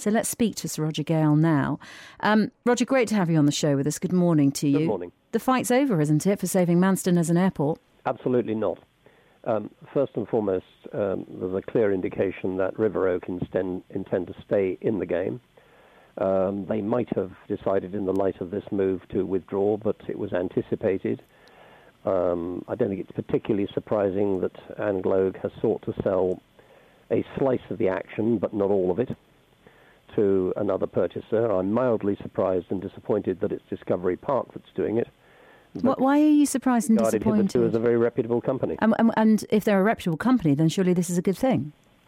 So let's speak to Sir Roger Gale now. Roger, great to have you on the show with us. Good morning to you. Good morning. The fight's over, isn't it, for saving Manston as an airport? Absolutely not. First and foremost, there's a clear indication that River Oak intend to stay in the game. They might have decided in the light of this move to withdraw, but it was anticipated. I don't think it's particularly surprising that Anne Gloag has sought to sell a slice of the action, but not all of it, to another purchaser. I'm mildly surprised and disappointed that it's Discovery Park that's doing it. Why are you surprised and disappointed? Hitherto as a very reputable company. And if they're a reputable company, then surely this is a good thing.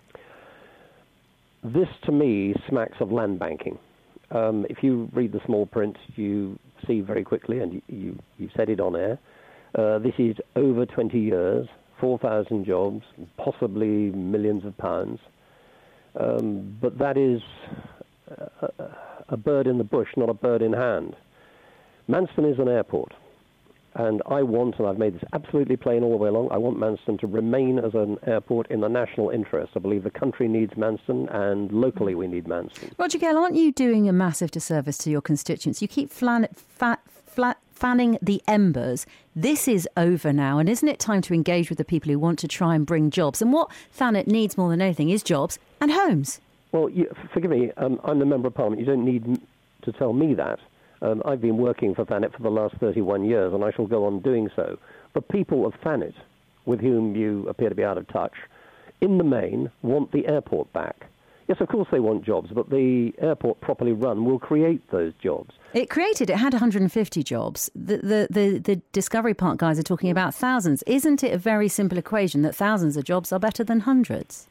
This, to me, smacks of land banking. If you read the small print, you see very quickly, and you've said it on air, this is over 20 years, 4,000 jobs, possibly millions of pounds. But that is a bird in the bush, not a bird in hand. Manston is an airport. And I want, and I've made this absolutely plain all the way along, I want Manston to remain as an airport in the national interest. I believe the country needs Manston, and locally we need Manston. Roger Gale, aren't you doing a massive disservice to your constituents? You keep fanning the embers. This is over now, and isn't it time to engage with the people who want to try and bring jobs? And what Thanet needs more than anything is jobs and homes. Well, forgive me, I'm the Member of Parliament. You don't need to tell me that. I've been working for Thanet for the last 31 years, and I shall go on doing so. The people of Thanet, with whom you appear to be out of touch, in the main, want the airport back. Yes, of course they want jobs, but the airport properly run will create those jobs. It had 150 jobs. The Discovery Park guys are talking about thousands. Isn't it a very simple equation that thousands of jobs are better than hundreds?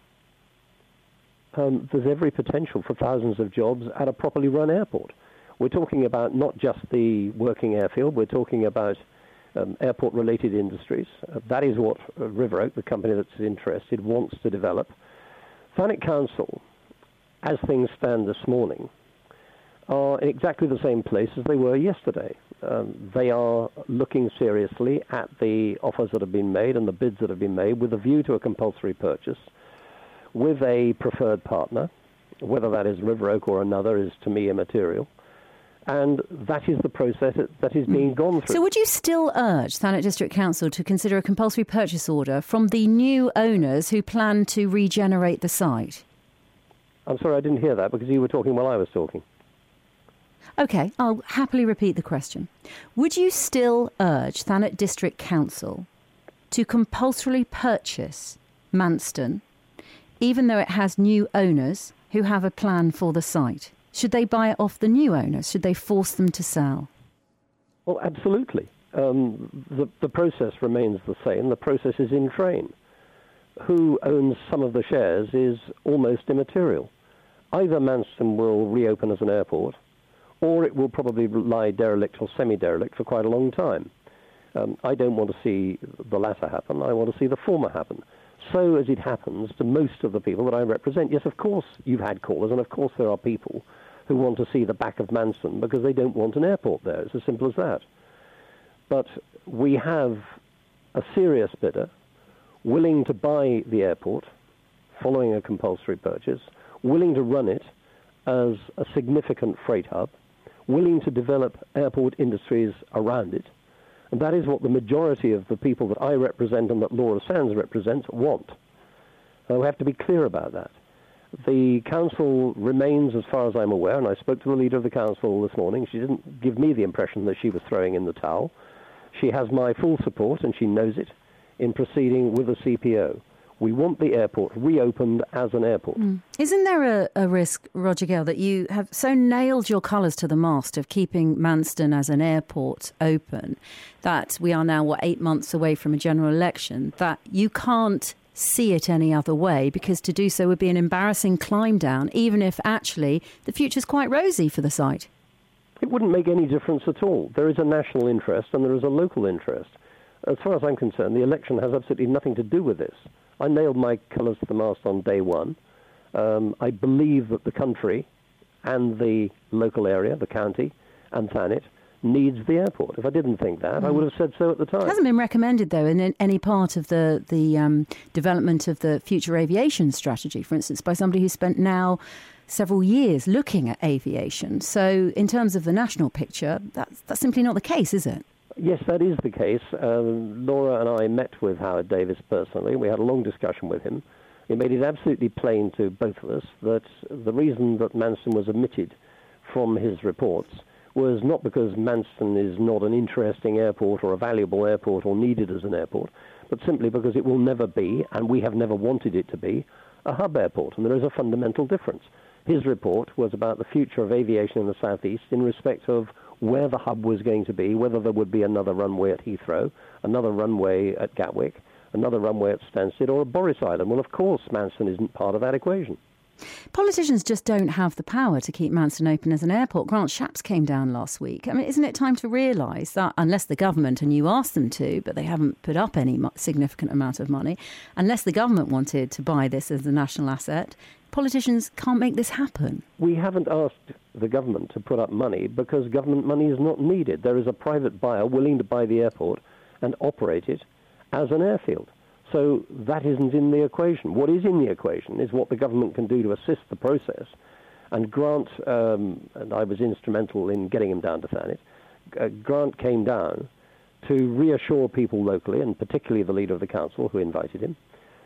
There's every potential for thousands of jobs at a properly run airport. We're talking about not just the working airfield, we're talking about airport-related industries. That is what River Oak, the company that's interested, wants to develop. Thanet Council, as things stand this morning, are in exactly the same place as they were yesterday. They are looking seriously at the offers that have been made and the bids that have been made with a view to a compulsory purchase with a preferred partner. Whether that is River Oak or another is, to me, immaterial. And that is the process that is being gone through. So would you still urge Thanet District Council to consider a compulsory purchase order from the new owners who plan to regenerate the site? I'm sorry, I didn't hear that because you were talking while I was talking. OK, I'll happily repeat the question. Would you still urge Thanet District Council to compulsorily purchase Manston, even though it has new owners who have a plan for the site? Should they buy it off the new owners? Should they force them to sell? Well, absolutely. The process remains the same. The process is in train. Who owns some of the shares is almost immaterial. Either Manston will reopen as an airport, or it will probably lie derelict or semi-derelict for quite a long time. I don't want to see the latter happen. I want to see the former happen. So as it happens to most of the people that I represent, yes, of course you've had callers, and of course there are people who want to see the back of Manston because they don't want an airport there. It's as simple as that. But we have a serious bidder willing to buy the airport following a compulsory purchase, willing to run it as a significant freight hub, willing to develop airport industries around it. And that is what the majority of the people that I represent and that Laura Sands represents want. And we have to be clear about that. The council remains, as far as I'm aware, and I spoke to the leader of the council this morning. She didn't give me the impression that she was throwing in the towel. She has my full support, and she knows it, in proceeding with the CPO. We want the airport reopened as an airport. Isn't there a risk, Roger Gale, that you have so nailed your colours to the mast of keeping Manston as an airport open that we are now, 8 months away from a general election, that you can't see it any other way, because to do so would be an embarrassing climb down, even if actually the future's quite rosy for the site? It wouldn't make any difference at all. There is a national interest and there is a local interest. As far as I'm concerned, the election has absolutely nothing to do with this. I nailed my colours to the mast on day one. I believe that the country and the local area, the county and Thanet, needs the airport. If I didn't think that, I would have said so at the time. It hasn't been recommended, though, in any part of the development of the future aviation strategy, for instance, by somebody who spent now several years looking at aviation. So in terms of the national picture, that's simply not the case, is it? Yes, that is the case. Laura and I met with Howard Davis personally. We had a long discussion with him. He made it absolutely plain to both of us that the reason that Manston was omitted from his reports was not because Manston is not an interesting airport or a valuable airport or needed as an airport, but simply because it will never be, and we have never wanted it to be, a hub airport, and there is a fundamental difference. His report was about the future of aviation in the southeast in respect of where the hub was going to be, whether there would be another runway at Heathrow, another runway at Gatwick, another runway at Stansted, or at Boris Island. Well, of course, Manston isn't part of that equation. Politicians just don't have the power to keep Manston open as an airport. Grant Shapps came down last week. I mean, isn't it time to realise that unless the government, and you asked them to, but they haven't put up any significant amount of money, unless the government wanted to buy this as a national asset, politicians can't make this happen? We haven't asked the government to put up money because government money is not needed. There is a private buyer willing to buy the airport and operate it as an airfield. So that isn't in the equation. What is in the equation is what the government can do to assist the process. And Grant, and I was instrumental in getting him down to Thanet, Grant came down to reassure people locally, and particularly the leader of the council who invited him,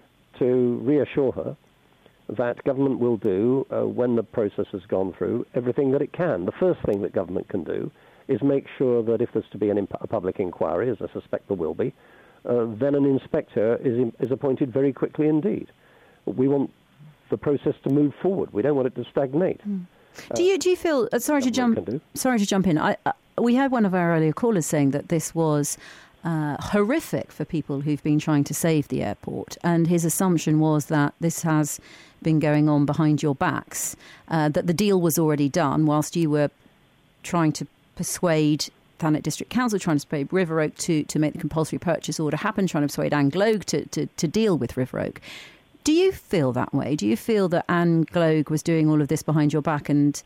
to reassure her that government will do, when the process has gone through, everything that it can. The first thing that government can do is make sure that if there's to be a public inquiry, as I suspect there will be, then an inspector is appointed very quickly indeed. We want the process to move forward. We don't want it to stagnate. Do you feel? Sorry to jump in. We had one of our earlier callers saying that this was horrific for people who've been trying to save the airport, and his assumption was that this has been going on behind your backs, that the deal was already done whilst you were trying to persuade Thanet District Council, trying to persuade River Oak to make the compulsory purchase order happen, trying to persuade Anne Gloag to deal with River Oak. Do you feel that way? Do you feel that Anne Gloag was doing all of this behind your back and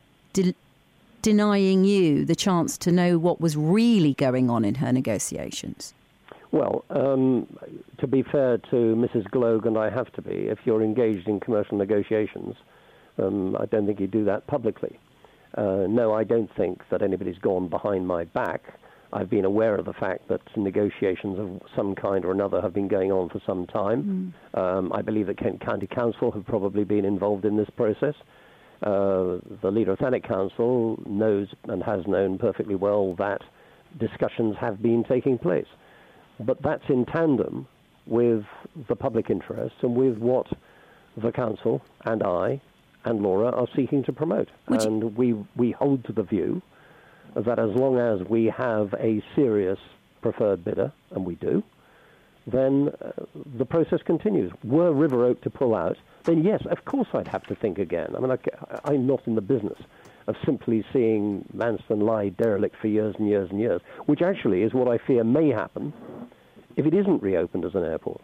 denying you the chance to know what was really going on in her negotiations? Well, to be fair to Mrs. Gloag, and I have to be, if you're engaged in commercial negotiations, I don't think you do that publicly. No, I don't think that anybody's gone behind my back. I've been aware of the fact that negotiations of some kind or another have been going on for some time. I believe that Kent County Council have probably been involved in this process. The leader of Thanet Council knows and has known perfectly well that discussions have been taking place. But that's in tandem with the public interest and with what the council and I and Laura are seeking to promote. We hold to the view that as long as we have a serious preferred bidder, and we do, then the process continues. Were River Oak to pull out, then yes, of course I'd have to think again. I mean, I'm not in the business of simply seeing Manston lie derelict for years and years and years, which actually is what I fear may happen if it isn't reopened as an airport.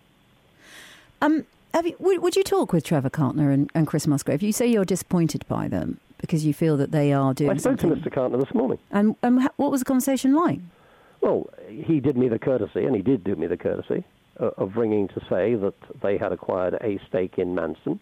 Would you talk with Trevor Cartner and Chris Musgrave? You say you're disappointed by them because you feel that they are doing something. I spoke to Mr. Cartner this morning. And what was the conversation like? Well, he did me the courtesy, and he did do me the courtesy, of ringing to say that they had acquired a stake in Manston.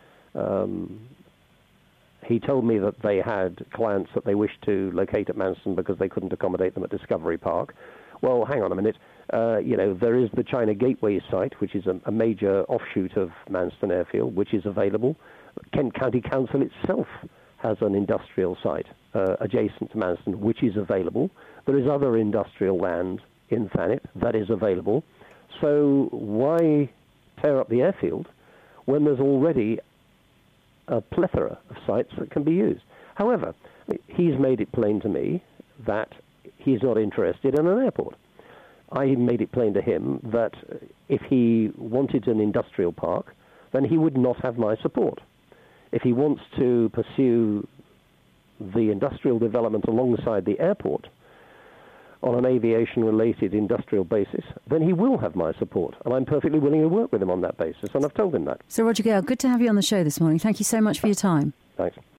He told me that they had clients that they wished to locate at Manston because they couldn't accommodate them at Discovery Park. Well, hang on a minute. There is the China Gateway site, which is a major offshoot of Manston Airfield, which is available. Kent County Council itself has an industrial site adjacent to Manston, which is available. There is other industrial land in Thanet that is available. So why tear up the airfield when there's already a plethora of sites that can be used? However, he's made it plain to me that he's not interested in an airport. I made it plain to him that if he wanted an industrial park, then he would not have my support. If he wants to pursue the industrial development alongside the airport on an aviation-related industrial basis, then he will have my support. And I'm perfectly willing to work with him on that basis, and I've told him that. So, Roger Gale, good to have you on the show this morning. Thank you so much for your time. Thanks.